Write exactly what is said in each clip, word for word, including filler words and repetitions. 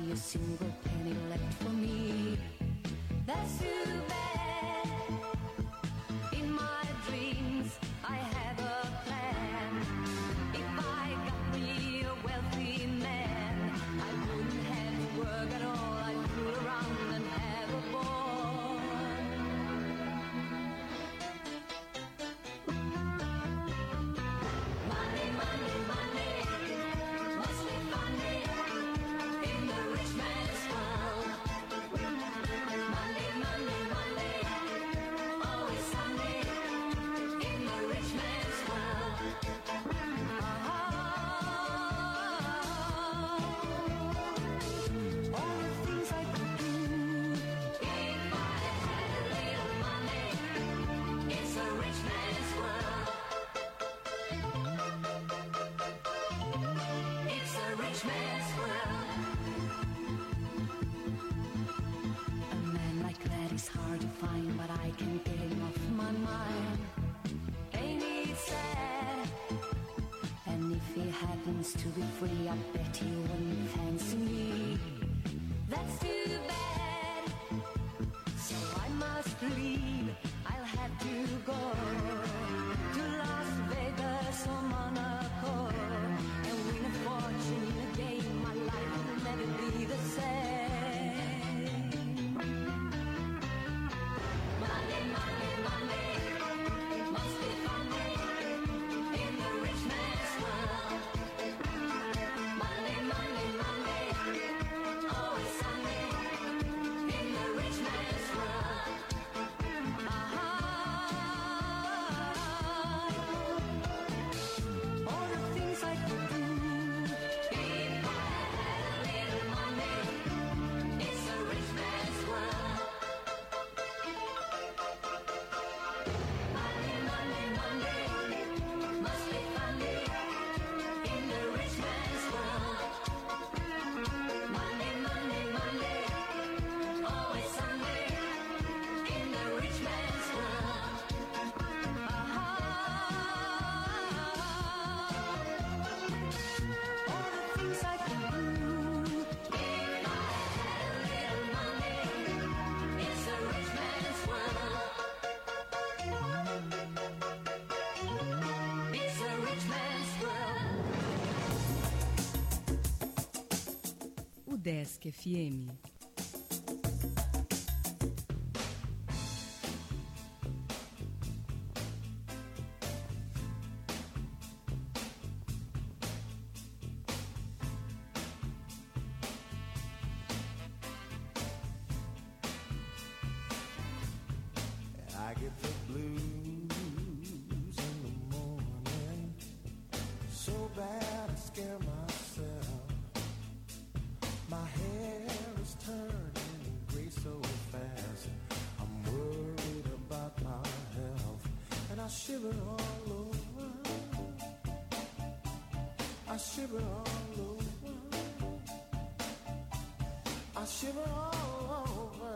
be a single penny left for me. That's too bad. In my dreams I have a plan. If I got me a wealthy man, I wouldn't have to work at all. I'd fool around and have a ball. Money, money, money, must be funny in the rich man's world. Money, money, money, always sunny in the rich man's world. All the things I could do if I had a little money. It's a rich man's world. It's a rich man's world. A man like that is hard to find, but I can't get him off my mind. Ain't it sad? And if he happens to be free, I bet he wouldn't fancy me. That's too bad. So I must leave. I'll have to go to Las Vegas or Monaco and win a fortune in a game. My life will never be the same. Money, money, money, must be funny in the rich man's world. Money, money, money, always sunny in the rich man's world. All the things I could do if I had a little money. It's a rich man's world. Money, money, money, must be funny in the rich man's world. Money, money, money, always sunny in the rich man's world. All the things I could do if I had a little money. It's a rich man's world. It's a rich man's world. O Desk F M. I get the blues in the morning, so bad I scare myself. My hair is turning gray so fast. I'm worried about my health, and I shiver all over. I shiver all over. I shiver all over.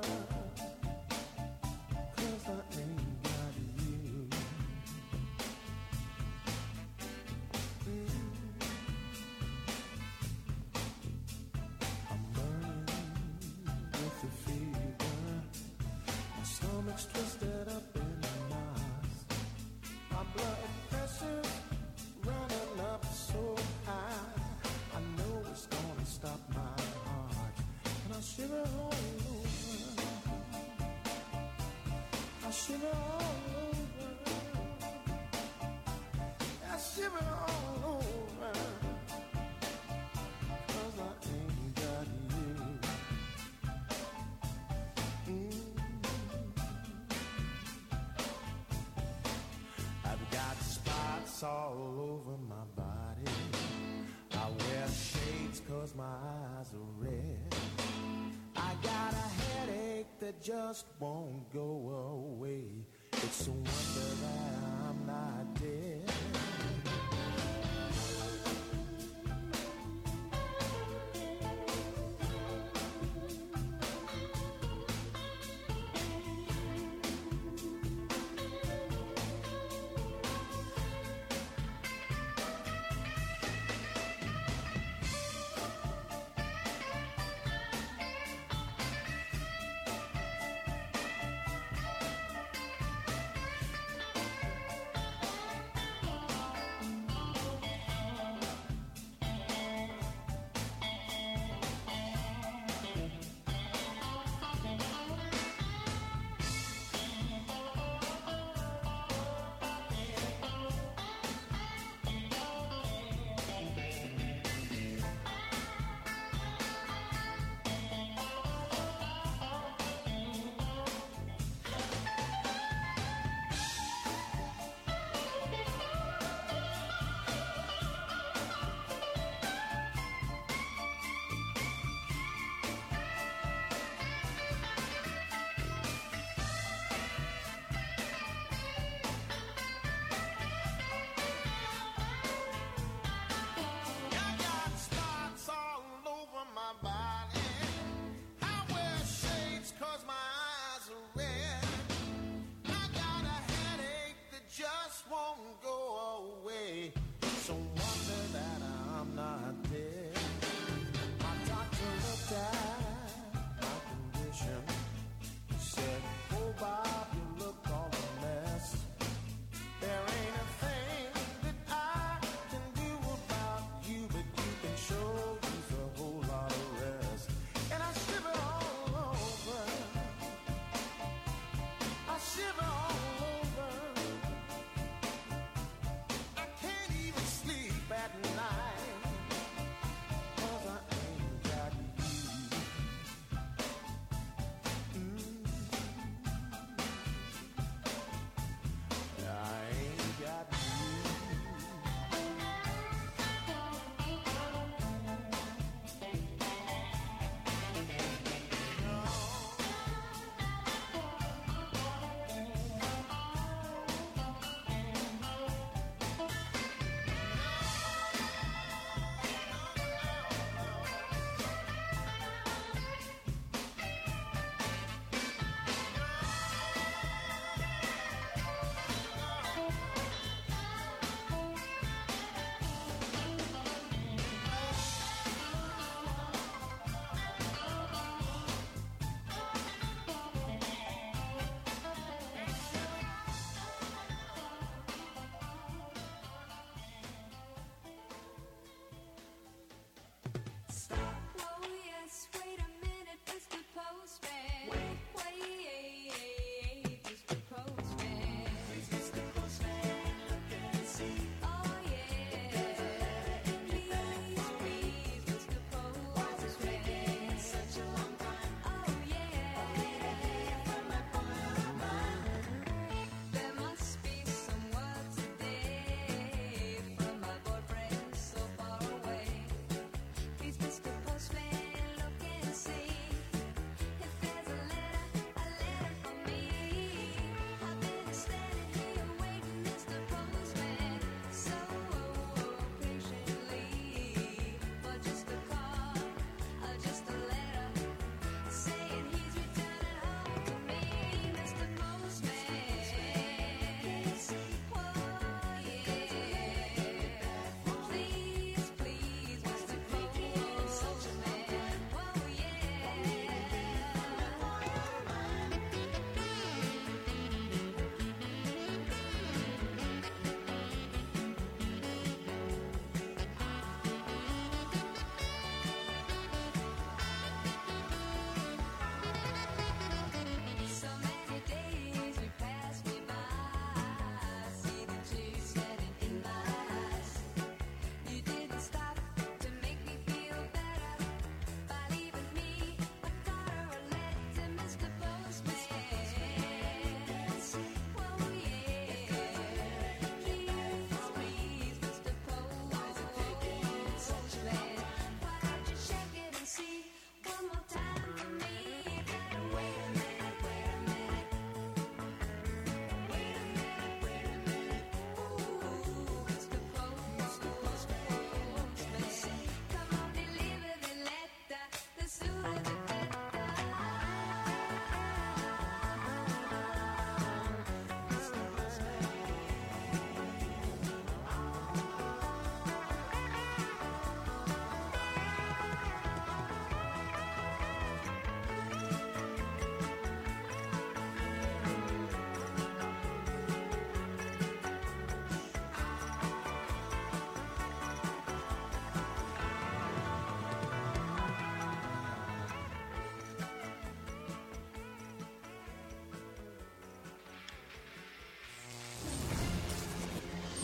'Cause I ain't got you. Mm. I'm burning with the fever. My stomach's twisted up in knots. My blood pressure's running up so high. I know it's gonna stop my heart, and I shiver all over. I shiver all over. I shiver all over. 'Cause I ain't got you. Mm. I've got spots all over my body. I wear shades 'cause my eyes are red. I got a headache that just won't go away. It's a wonder that I'm not dead.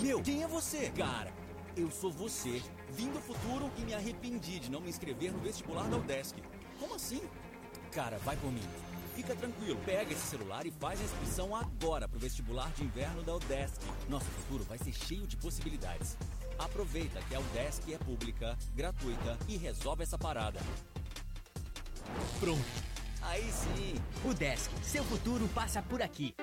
Meu, quem é você? Cara, eu sou você. Vim do futuro e me arrependi de não me inscrever no vestibular da UDESC. Como assim? Cara, vai por mim. Fica tranquilo, pega esse celular e faz a inscrição agora pro vestibular de inverno da UDESC. Nosso futuro vai ser cheio de possibilidades. Aproveita que a UDESC é pública, gratuita e resolve essa parada. Pronto. Aí sim. UDESC, seu futuro passa por aqui.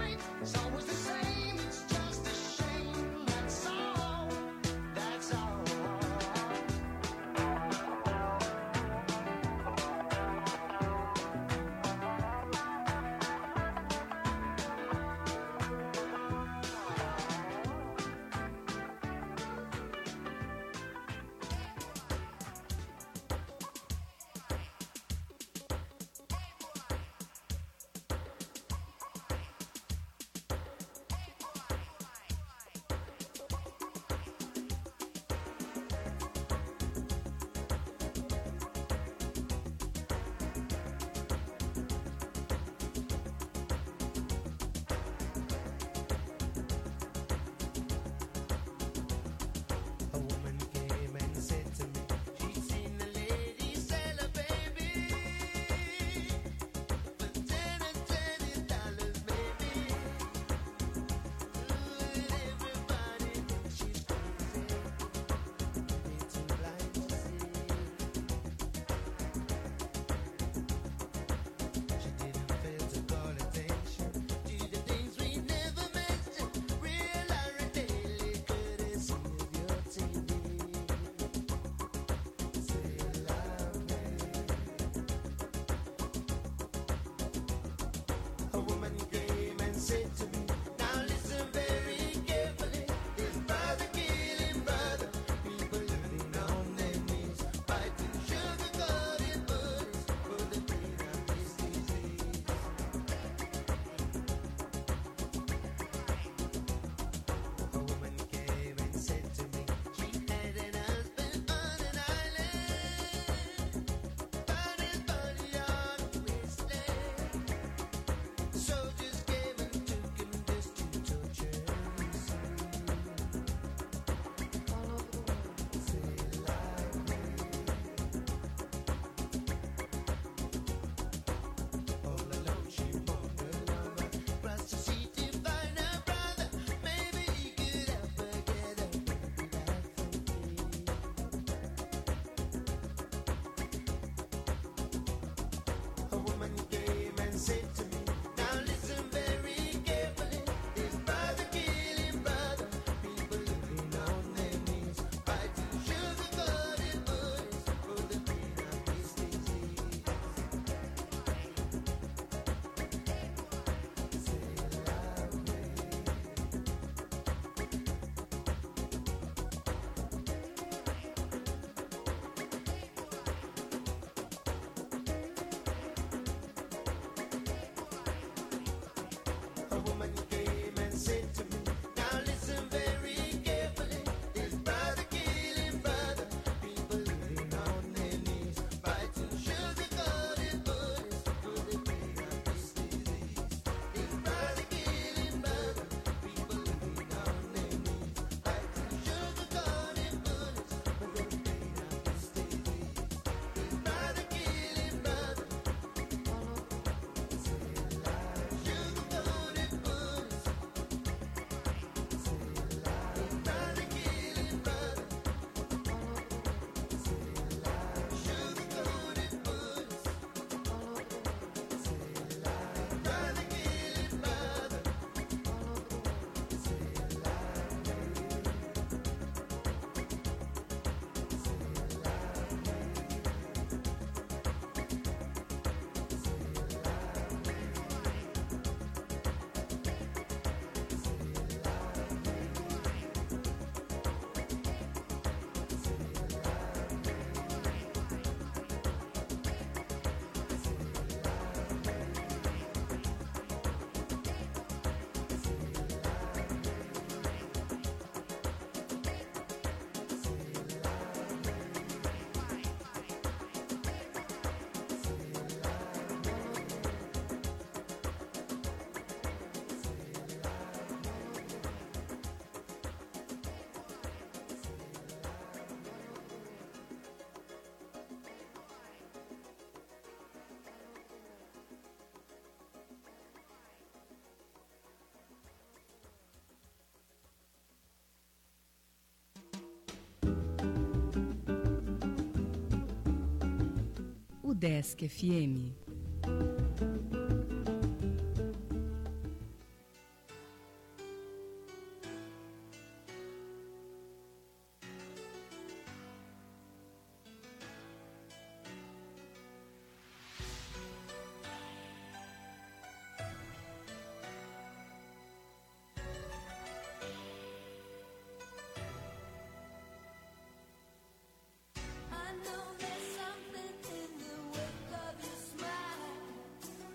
That's all. Desk F M. I know there's something in the wake of your smile.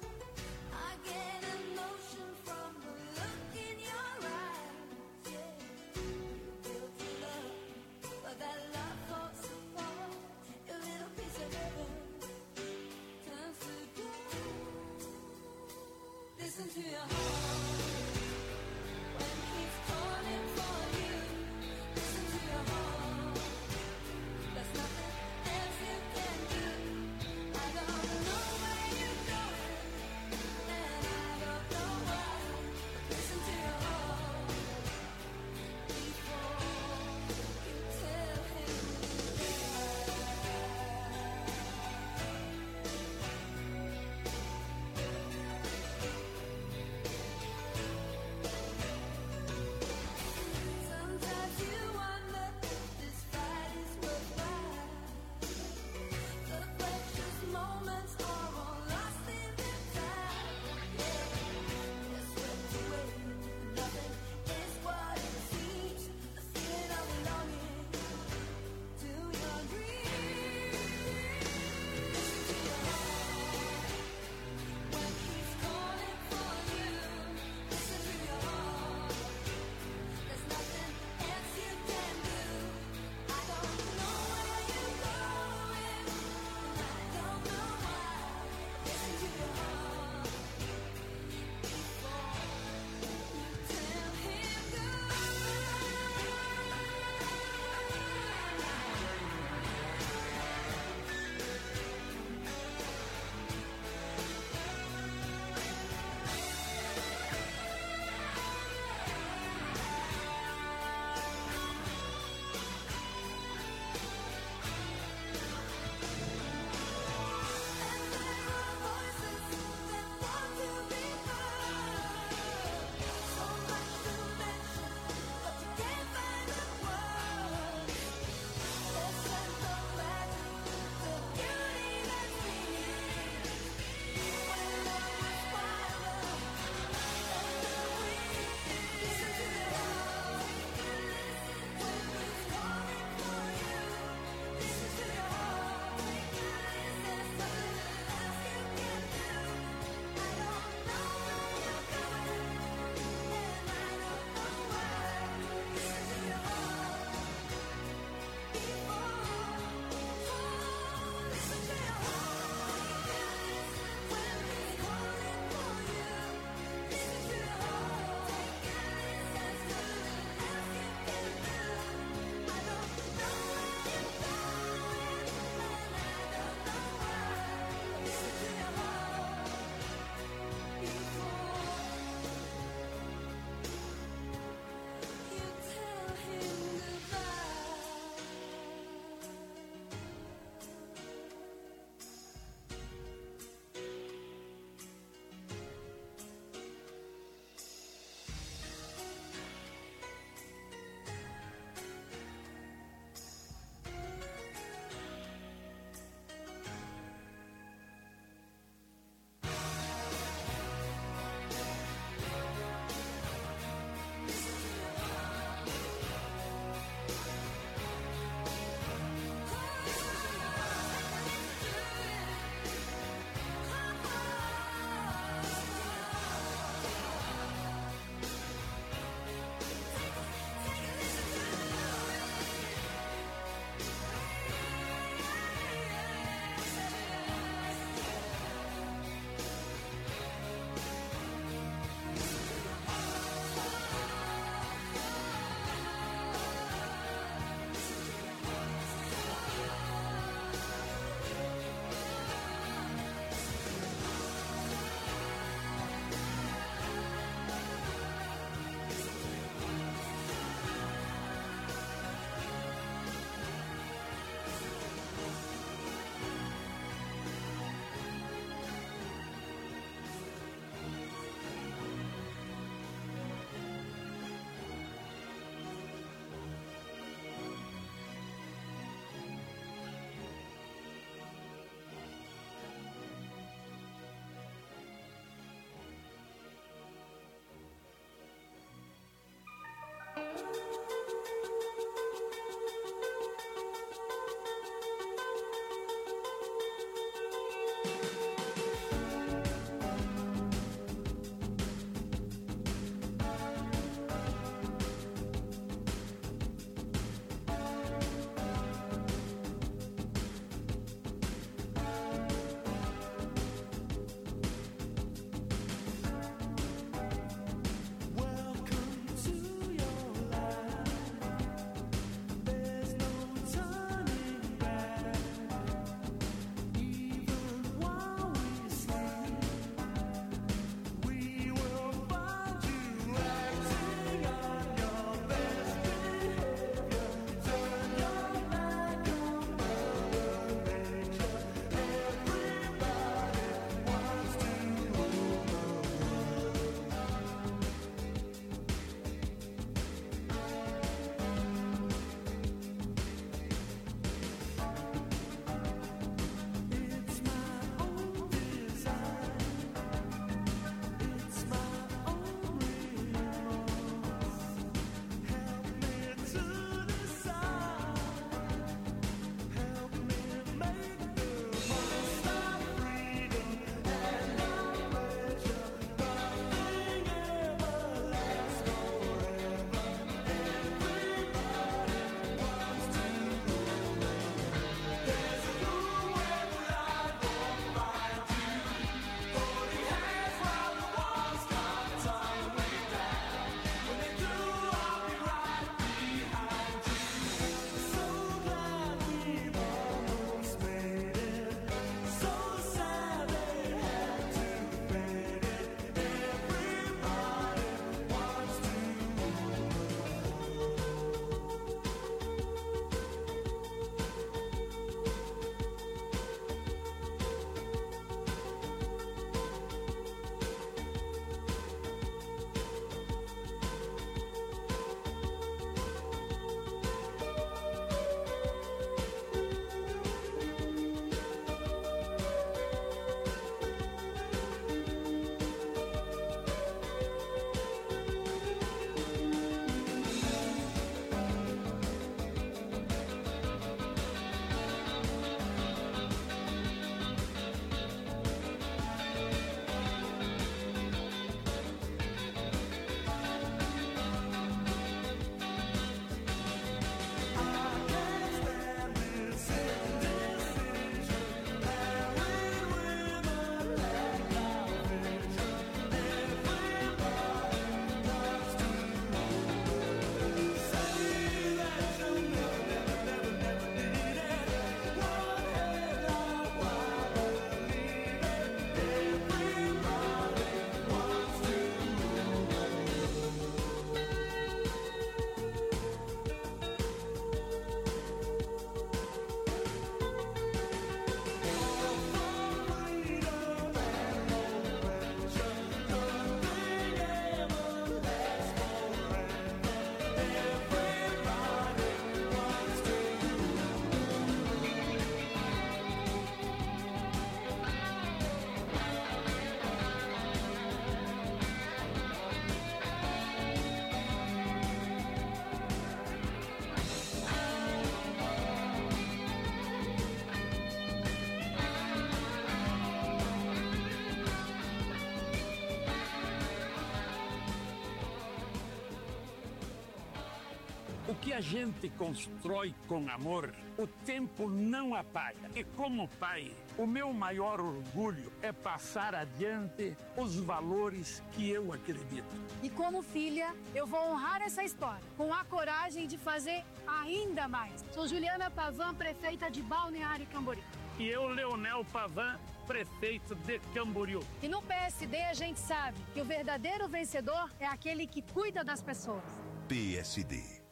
que a gente constrói com amor, o tempo não apaga. E como pai, o meu maior orgulho é passar adiante os valores que eu acredito. E como filha, eu vou honrar essa história, com a coragem de fazer ainda mais. Sou Juliana Pavan, prefeita de Balneário Camboriú. E eu, Leonel Pavan, prefeito de Camboriú. E no P S D a gente sabe que o verdadeiro vencedor é aquele que cuida das pessoas. P S D.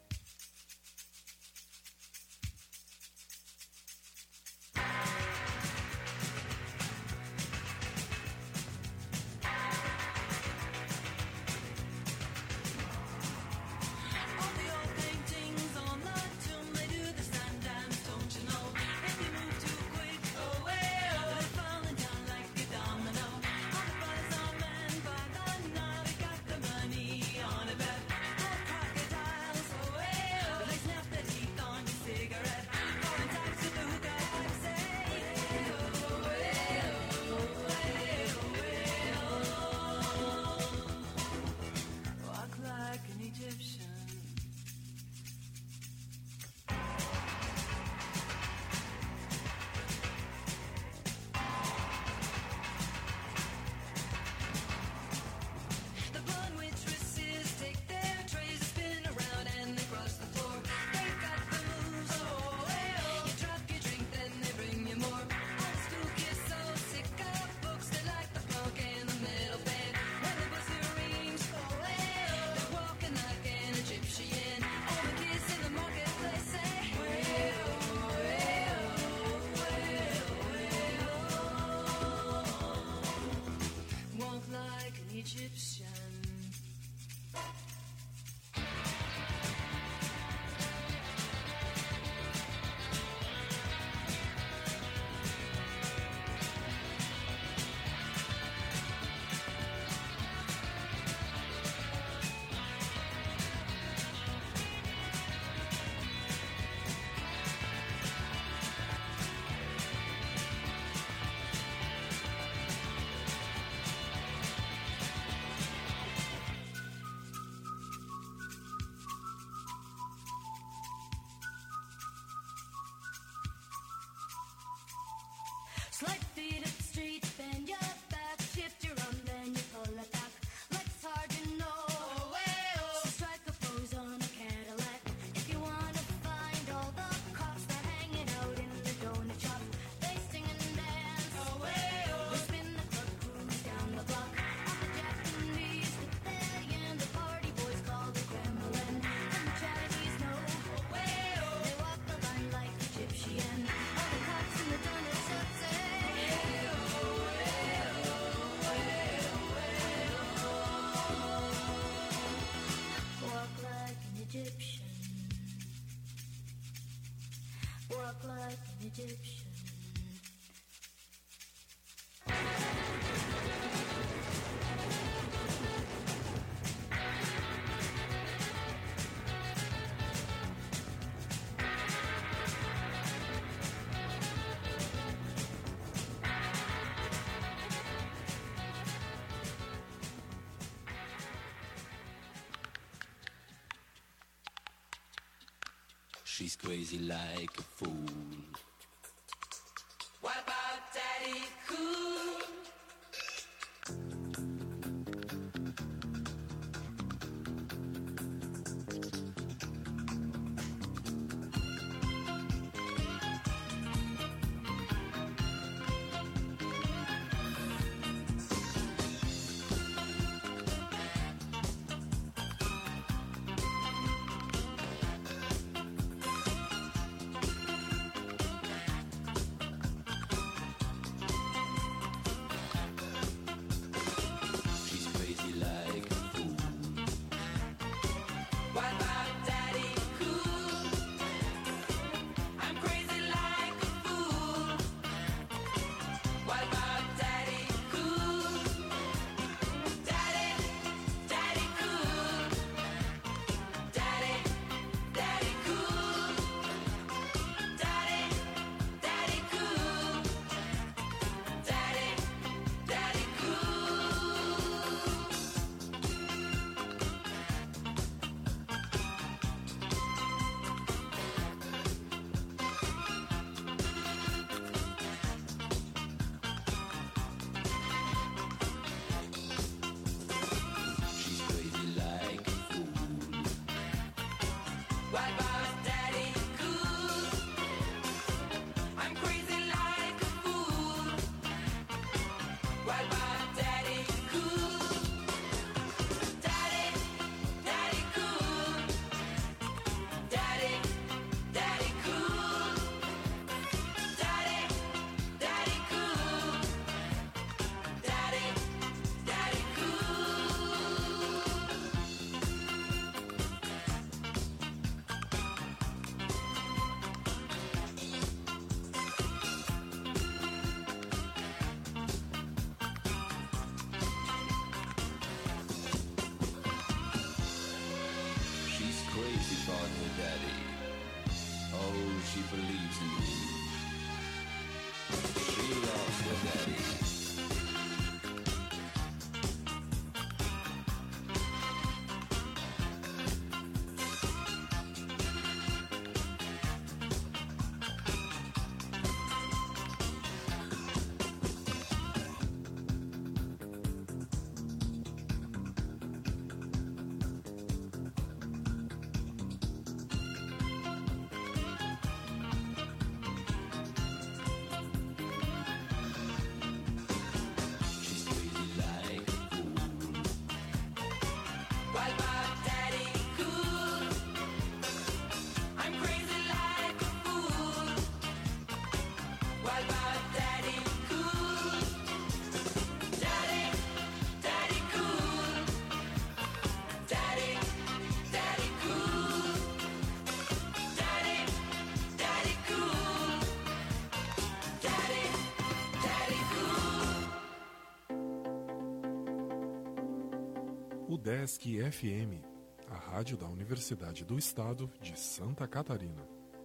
Slight feet up the street, bend your back, shift your arm, then you pull it back. Like it's hard to know. Oh, hey, oh. So strike a pose on a Cadillac. If you wanna find all the cops that hanging out in the donut shop, they sing and dance. Oh, hey, oh. They spin the club cruise down the block. On the Japanese pavilion, the party boys call the Kremlin. And the Chinese know. Oh, hey, oh. They walk the line like Egyptian. All the cops in the donut shop say. Egyptian. Walk like an Egyptian. She's crazy like a fool. What about Daddy Cool? she believes in me. She loves her daddy. UDESC F M, a rádio da Universidade do Estado de Santa Catarina.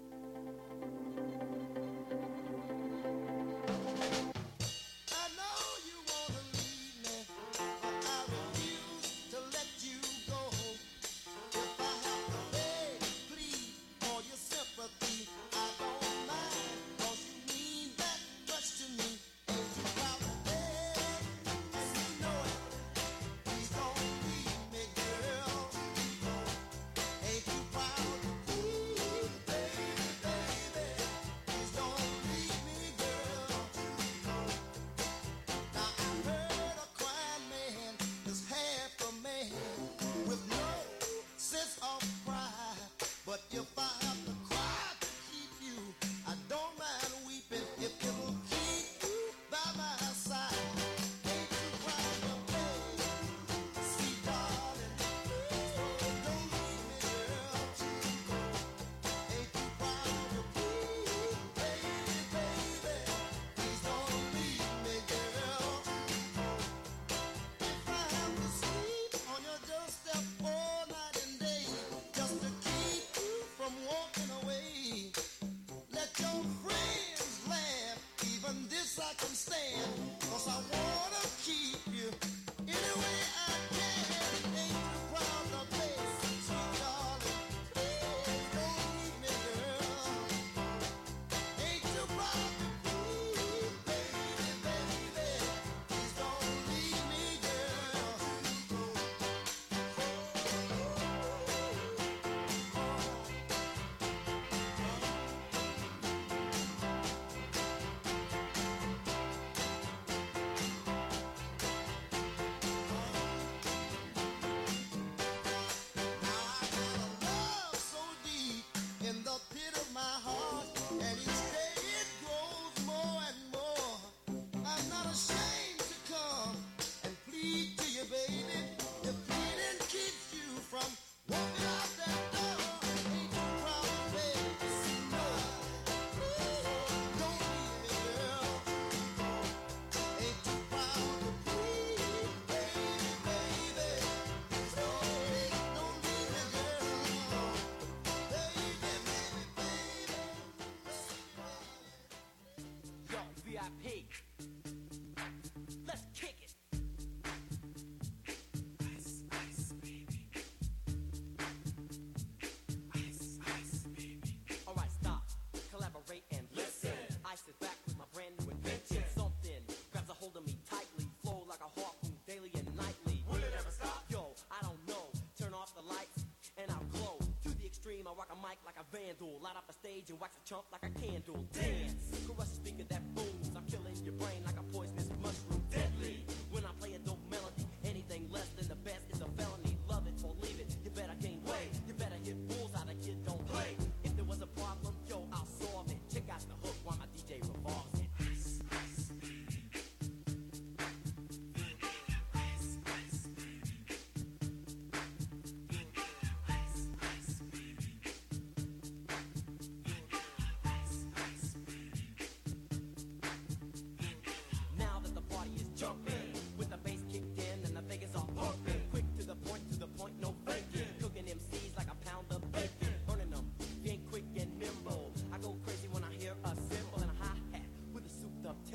Like a vandal, light up a stage and wax a chump like a candle. Dance, crush a speaker that booms. I'm killing your brain like a poisonous mushroom. Deadly, when I play a dope melody. Anything less than the best is a felony. Love it or leave it, you better gain weight. You better hit bulls out, a kid don't play. If there was a problem, yo, I'll solve it. Check out the hook while my D J revolves it. Ice, ice, baby. Ice, ice, baby. Ice, ice, baby. Ice, ice, baby.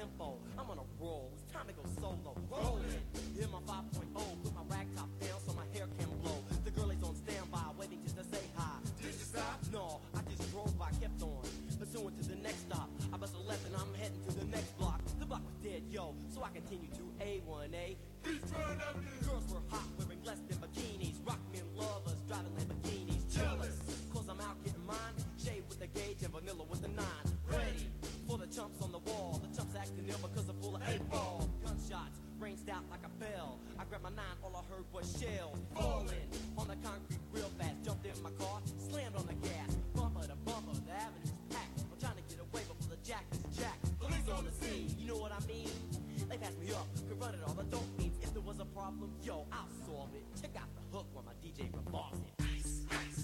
tempo. I'm on a roll, it's time to go solo. Rolling, hear my five point oh, put my rag top down so my hair can blow. The girl is on standby, waiting just to say hi. Did you stop? No, I just drove by, kept on. Pursuing to the next stop. I bust a left and I'm heading to the next block. The block was dead, yo, so I continue to A one A. Please turn up this. Girls were hot, wearing less than bikinis. Rock men lovers, driving Lamborghinis. Jealous, cause I'm out getting mine. Shade with the gauge and vanilla with the nine. Ready for the chumps on the wall. The chumps acting ill because I'm full of eight ball. Gunshots ranged out like a bell. I grabbed my nine, all I heard was shells falling on the concrete real fast. Jumped in my car, slammed on the gas. Bumper to bumper, the avenue's packed. I'm trying to get away before the jack is jacked. Police on the scene, you know what I mean? They passed me up, confronted all the dope fiends. If there was a problem, yo, I'll solve it. Check out the hook while my D J revolves it. Ice, ice.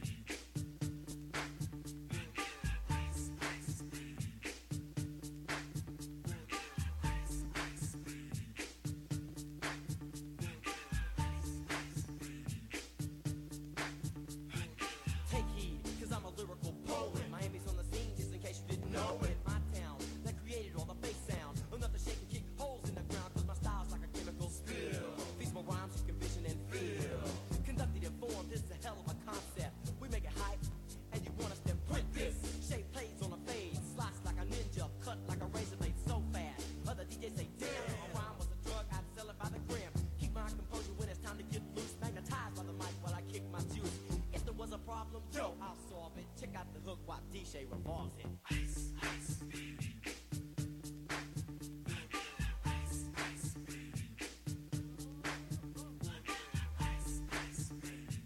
Revolves it. Ice, ice, baby. Ice, ice, baby. Ice, ice, baby.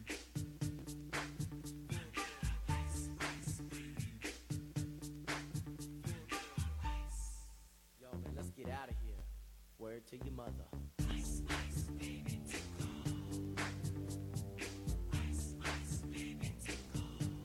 Ice, ice, baby. Yo, man, let's get out of here. Word to your mother. Ice, ice, baby, tickle. Ice, ice, baby, tickle.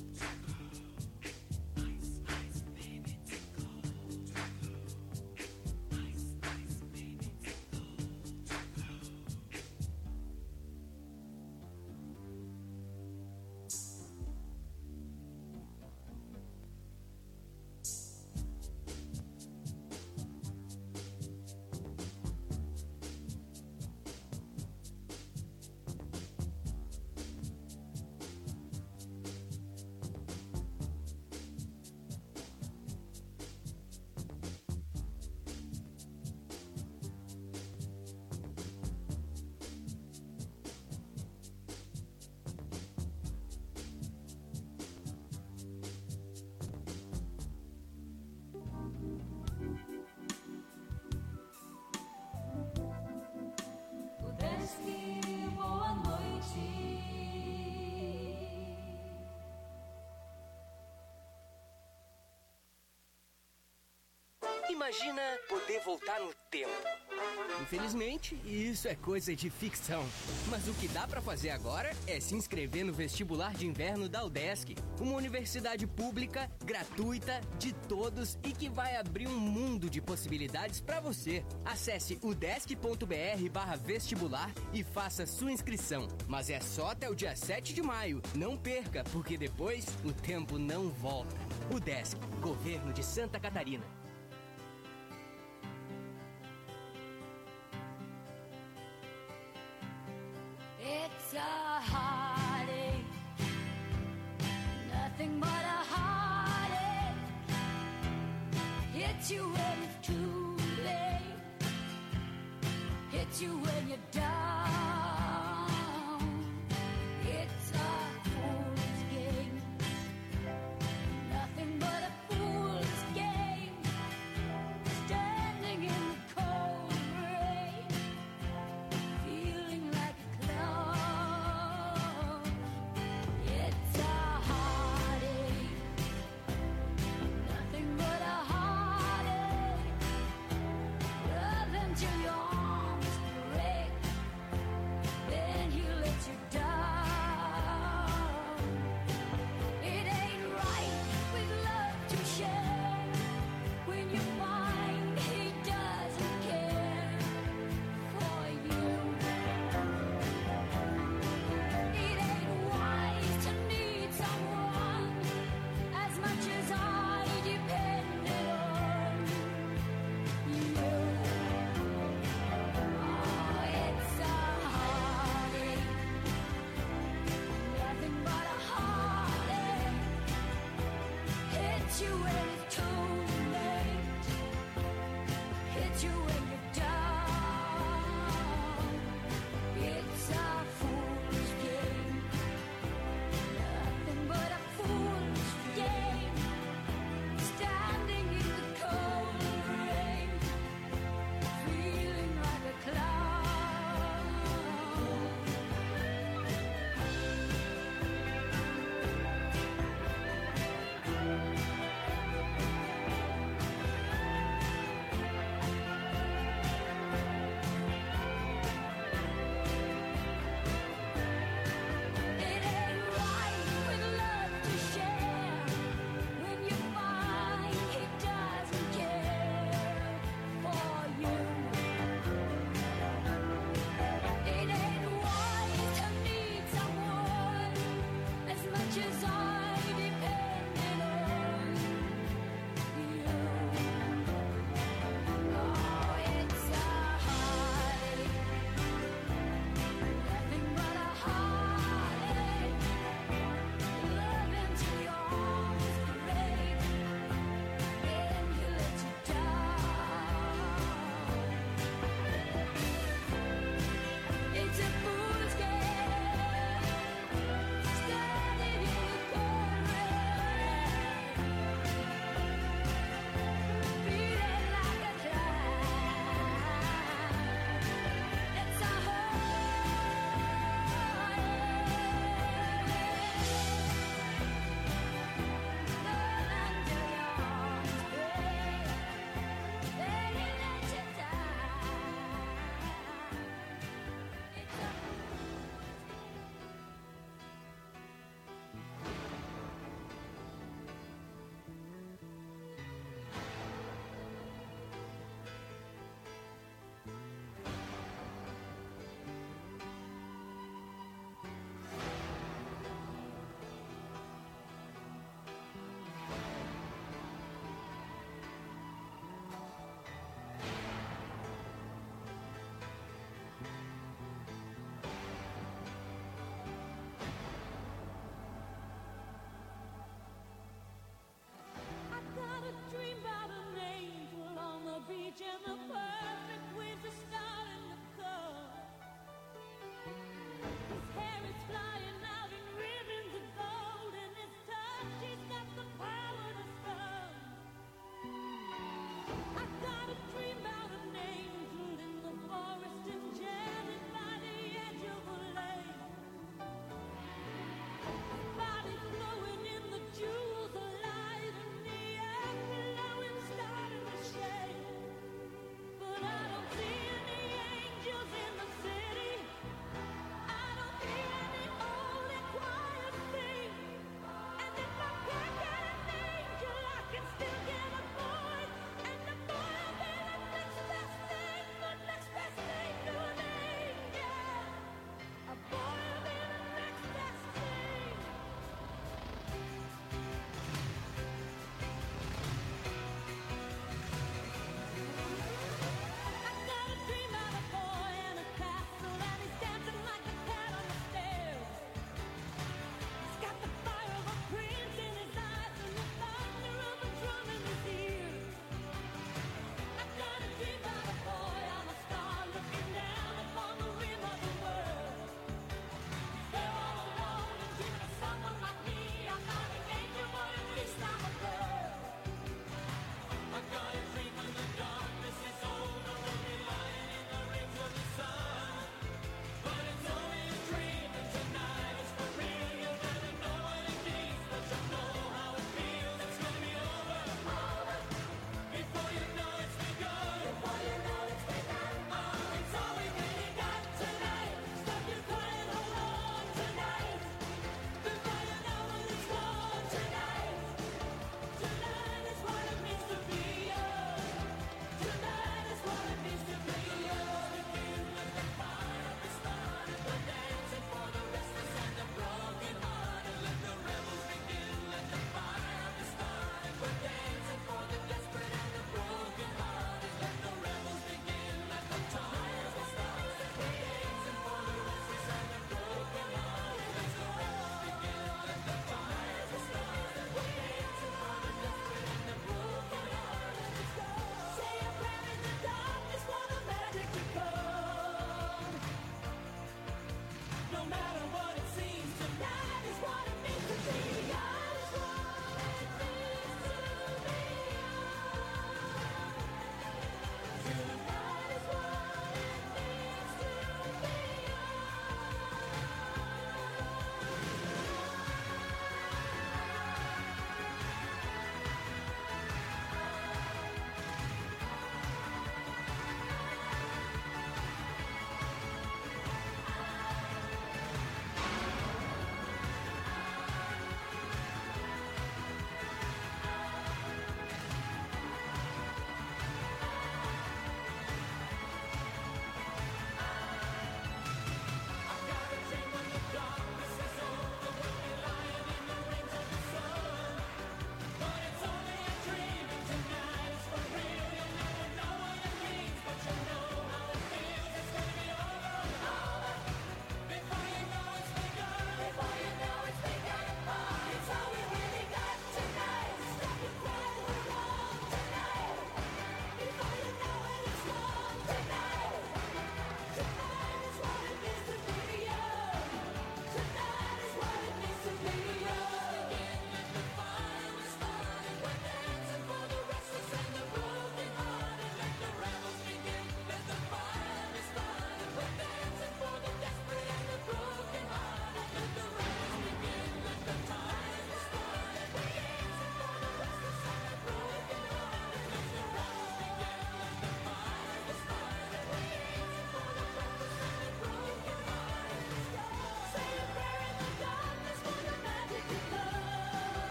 Boa noite. Imagina poder voltar no tempo. Infelizmente, isso é coisa de ficção. Mas o que dá pra fazer agora é se inscrever no vestibular de inverno da UDESC, uma universidade pública, gratuita, de todos e que vai abrir um mundo de possibilidades pra você. Acesse udesc.br barra vestibular e faça sua inscrição. Mas é só até o dia sete de maio. Não perca, porque depois o tempo não volta. UDESC, Governo de Santa Catarina. It's a heartache, nothing but a heartache. Hits you when it's too late, hits you when you're down. It's a fool's game, nothing but a fool's game. Standing in the cold rain, feeling like a clown. It's a heartache, nothing but a heartache. Love until your arms break, you when it's too late, hit you when you're down. It's a fool's game, nothing but a fool's game. Standing in the cold rain, feeling like a clown.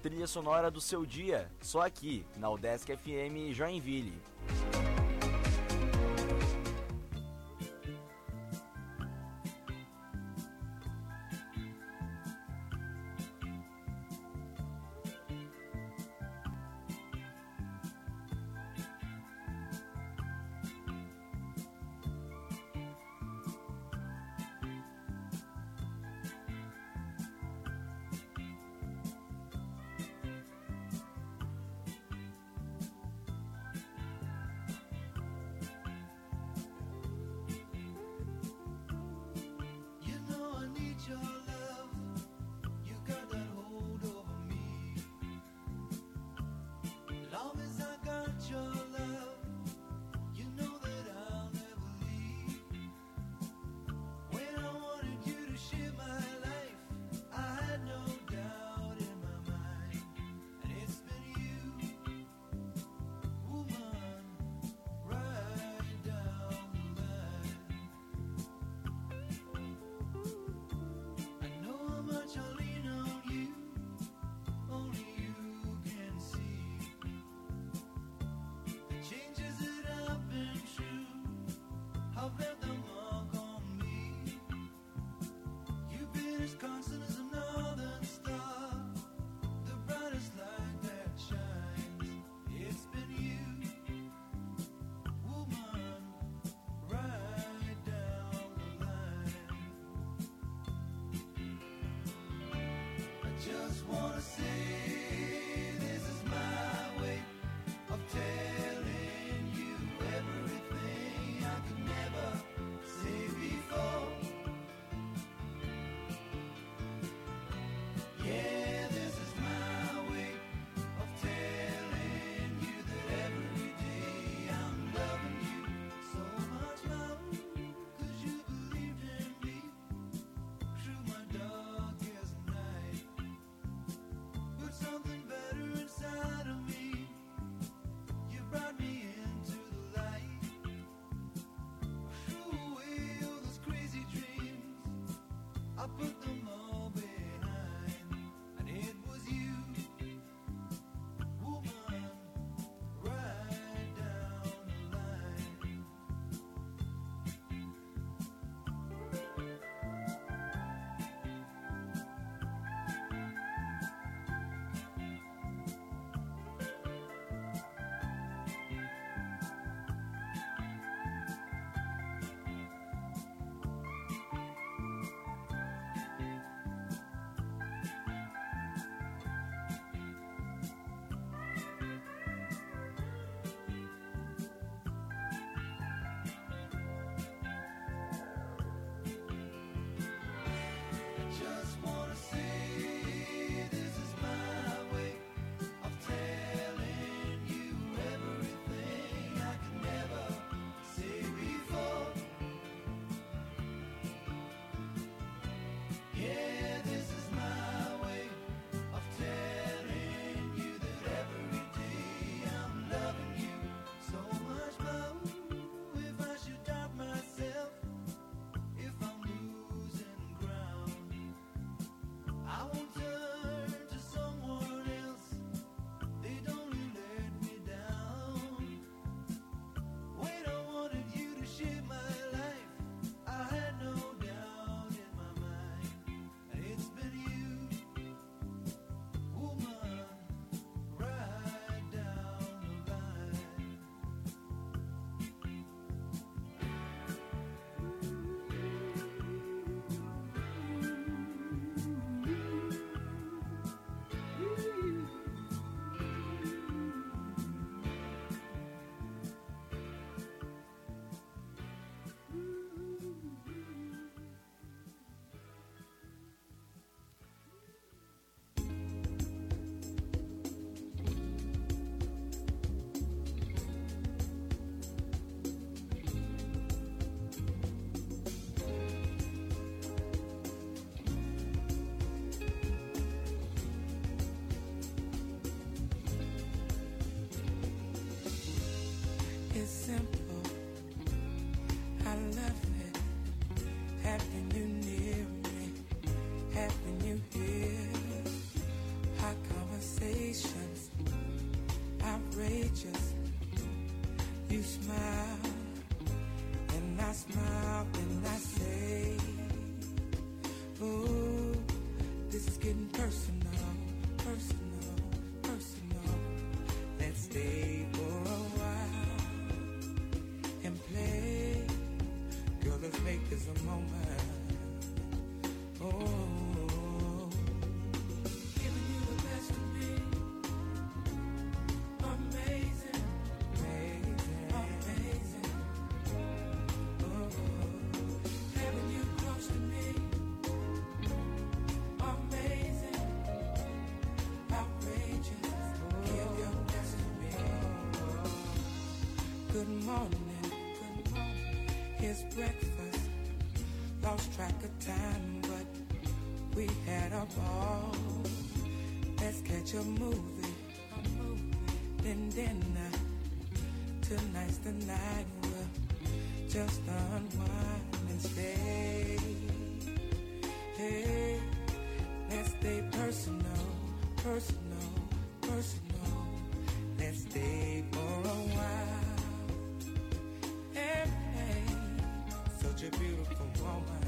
trilha sonora do seu dia, só aqui, na Udesc F M Joinville. smile when I say, ooh, this is getting personal, personal, personal. Let's stay for a while and play. Girl, let's make this a moment. Oh. Good morning, good morning. Here's breakfast. Lost track of time, but we had a ball. Let's catch a movie, a movie. Then dinner. Tonight's the night we'll just unwind and stay. Hey, let's stay personal, personal, personal. Let's stay for a while. Hey, hey, such a beautiful woman.